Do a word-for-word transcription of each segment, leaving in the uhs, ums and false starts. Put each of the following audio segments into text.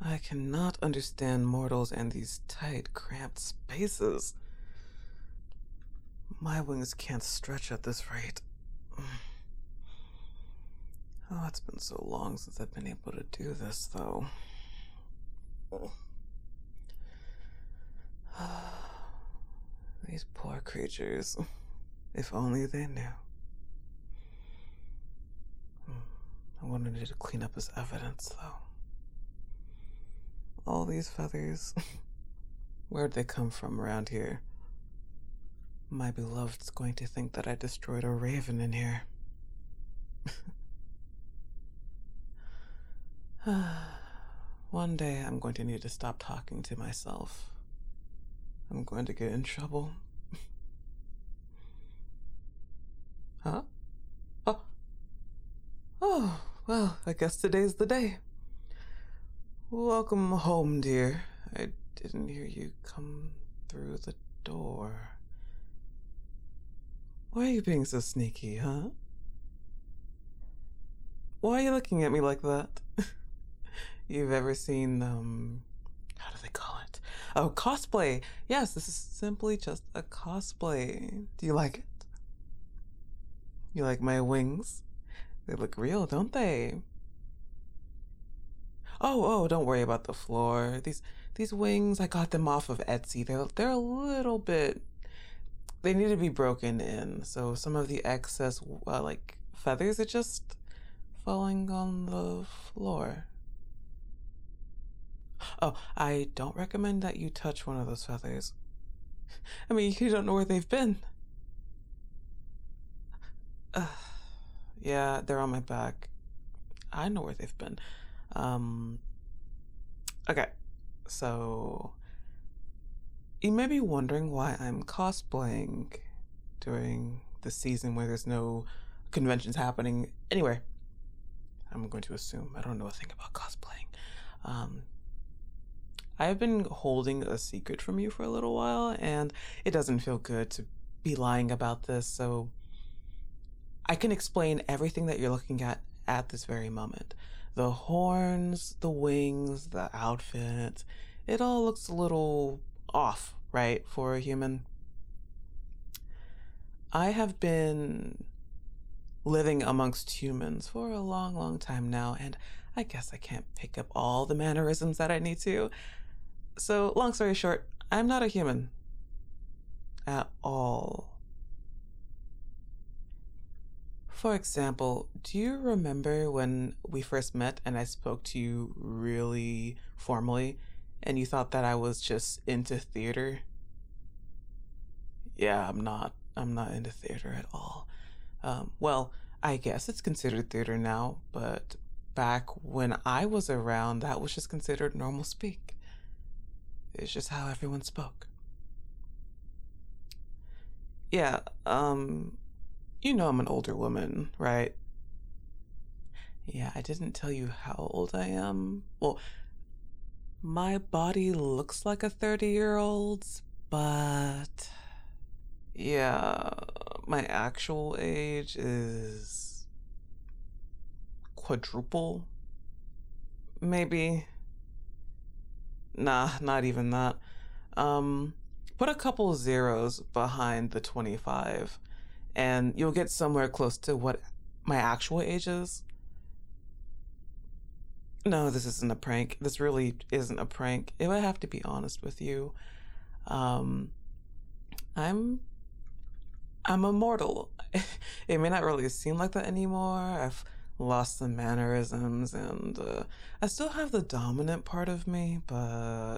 I cannot understand mortals and these tight, cramped spaces. My wings can't stretch at this rate. Oh, it's been so long since I've been able to do this, though. These poor creatures. If only they knew. I wanted to clean up as evidence, though. All these feathers. Where'd they come from around here? My beloved's going to think that I destroyed a raven in here. One day I'm going to need to stop talking to myself. I'm going to get in trouble. Huh? Oh. Oh, well, I guess today's the day. Welcome home, dear. I didn't hear you come through the door. Why are you being so sneaky, huh? Why are you looking at me like that? You've ever seen, um, how do they call it? Oh, cosplay. Yes, this is simply just a cosplay. Do you like it? You like my wings? They look real, don't they? Oh, oh, don't worry about the floor. These these wings, I got them off of Etsy. They're, they're a little bit, they need to be broken in. So some of the excess, uh, like, feathers are just falling on the floor. Oh, I don't recommend that you touch one of those feathers. I mean, you don't know where they've been. Uh, yeah, they're on my back. I know where they've been. Um, okay, so you may be wondering why I'm cosplaying during the season where there's no conventions happening anywhere. I'm going to assume I don't know a thing about cosplaying. Um, I've been holding a secret from you for a little while, and it doesn't feel good to be lying about this, so I can explain everything that you're looking at at this very moment. The horns, the wings, the outfit, it all looks a little off, right, for a human? I have been living amongst humans for a long, long time now, and I guess I can't pick up all the mannerisms that I need to. So, long story short, I'm not a human. At all. For example, do you remember when we first met and I spoke to you really formally and you thought that I was just into theater? Yeah, I'm not. I'm not into theater at all. Um, well, I guess it's considered theater now, but back when I was around, that was just considered normal speak. It's just how everyone spoke. Yeah, um, you know I'm an older woman, right? Yeah, I didn't tell you how old I am. Well, my body looks like a thirty-year-old's, but yeah, my actual age is quadruple, maybe. Nah, not even that. Um, put a couple zeros behind the twenty-five, and you'll get somewhere close to what my actual age is. No, this isn't a prank. This really isn't a prank. If I have to be honest with you, um, I'm I'm immortal. It may not really seem like that anymore. I've lost the mannerisms, and uh, I still have the dominant part of me, but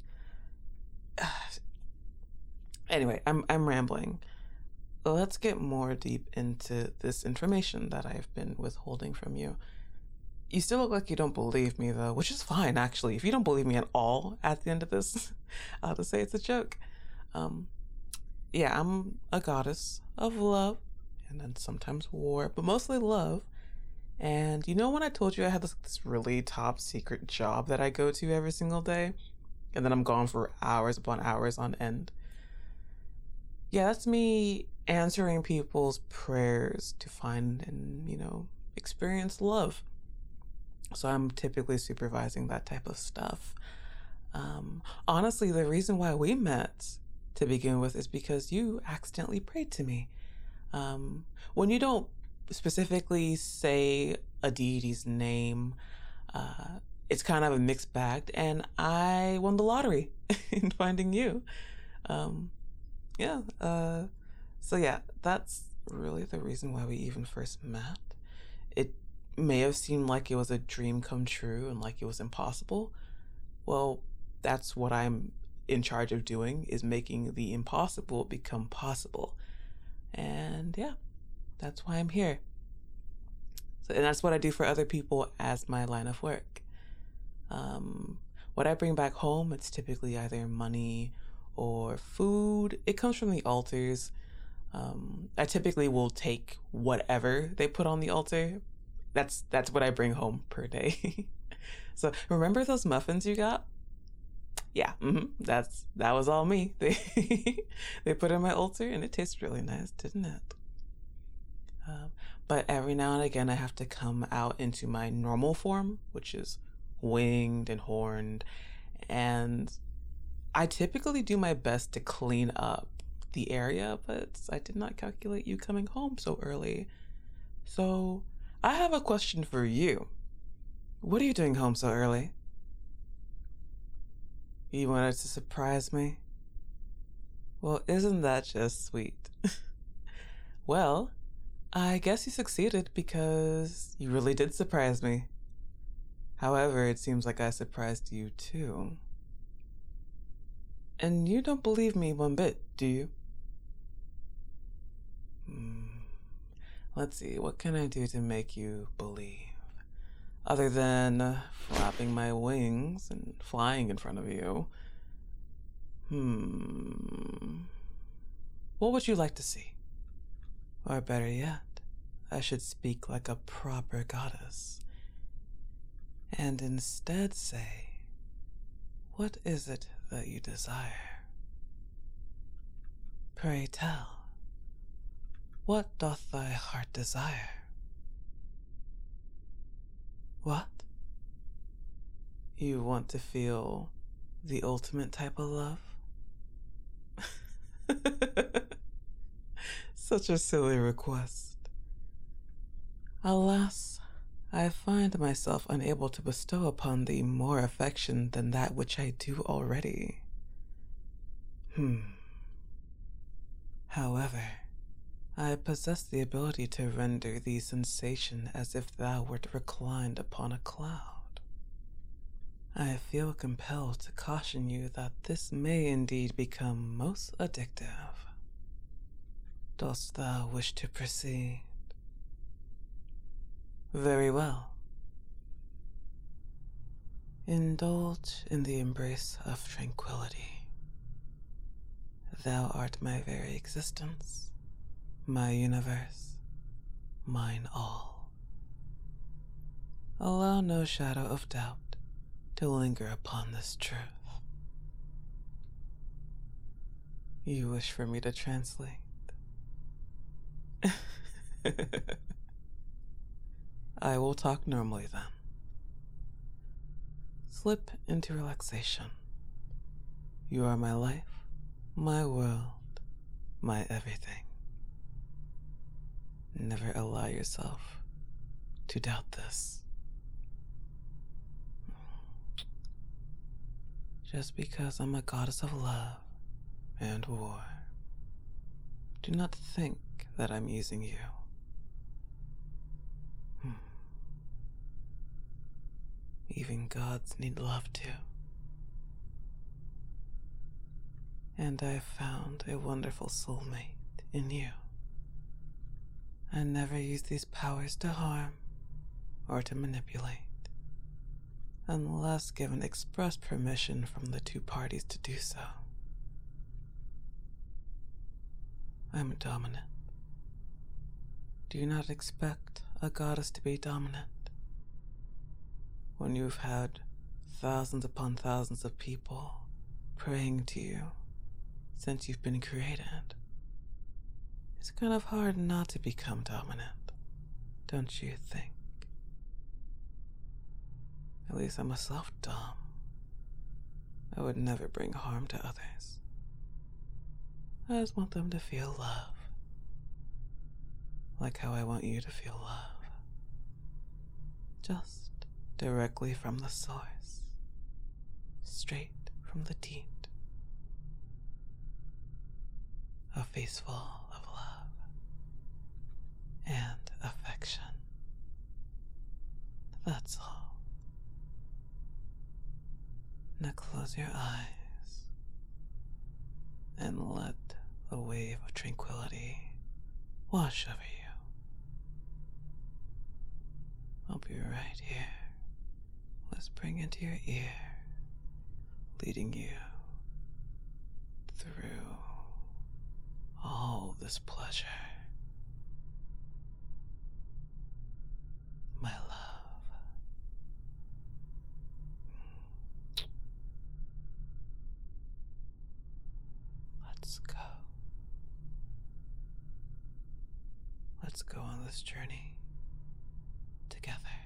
anyway, I'm I'm rambling. Let's get more deep into this information that I've been withholding from you. You still look like you don't believe me, though, which is fine, actually. If you don't believe me at all at the end of this, I'll just say it's a joke. Um, yeah, I'm a goddess of love, and then sometimes war, but mostly love. And you know when I told you I had this, this really top secret job that I go to every single day, and then I'm gone for hours upon hours on end? Yeah, that's me answering people's prayers to find and, you know, experience love. So I'm typically supervising that type of stuff. Um, honestly, the reason why we met to begin with is because you accidentally prayed to me. Um, when you don't specifically say a deity's name, uh, it's kind of a mixed bag, and I won the lottery in finding you. Um, yeah, uh, so yeah, that's really the reason why we even first met. It may have seemed like it was a dream come true and like it was impossible. Well, that's what I'm in charge of doing, is making the impossible become possible. And yeah, that's why I'm here. So, and that's what I do for other people as my line of work. Um, what I bring back home, it's typically either money or food. It comes from the altars. Um, I typically will take whatever they put on the altar. That's that's what I bring home per day. So remember those muffins you got? Yeah, mm-hmm, that's that was all me. They they put in my altar, and it tastes really nice, didn't it? Um, but every now and again, I have to come out into my normal form, which is winged and horned, and I typically do my best to clean up the area, but I did not calculate you coming home so early. So I have a question for you. What are you doing home so early? You wanted to surprise me? Well, isn't that just sweet? Well, I guess you succeeded because you really did surprise me. However, it seems like I surprised you too. And you don't believe me one bit, do you? Hmm. Let's see, what can I do to make you believe? Other than uh, flapping my wings and flying in front of you. Hmm. What would you like to see? Or better yet, I should speak like a proper goddess. And instead say, what is it that you desire? Pray tell, what doth thy heart desire? What? You want to feel the ultimate type of love? Such a silly request. Alas, I find myself unable to bestow upon thee more affection than that which I do already. Hmm. However, I possess the ability to render thee sensation as if thou wert reclined upon a cloud. I feel compelled to caution you that this may indeed become most addictive. Dost thou wish to proceed? Very well. Indulge in the embrace of tranquility. Thou art my very existence, my universe, mine all. Allow no shadow of doubt to linger upon this truth. You wish for me to translate? I will talk normally then. Slip into relaxation. You are my life, my world, my everything. Never allow yourself to doubt this. Just because I'm a goddess of love and war, do not think that I'm using you. Hmm. Even gods need love too. And I found a wonderful soulmate in you. I never use these powers to harm or to manipulate, unless given express permission from the two parties to do so. I'm dominant. Do you not expect a goddess to be dominant? When you've had thousands upon thousands of people praying to you since you've been created, it's kind of hard not to become dominant, don't you think? At least I'm myself dumb. I would never bring harm to others. I just want them to feel love. Like how I want you to feel love. Just directly from the source. Straight from the teat. A face full of love and affection. That's all. Now close your eyes and let the wave of tranquility wash over you. I'll be right here, whispering into your ear, leading you through all this pleasure. My love. Let's go. Let's go on this journey together.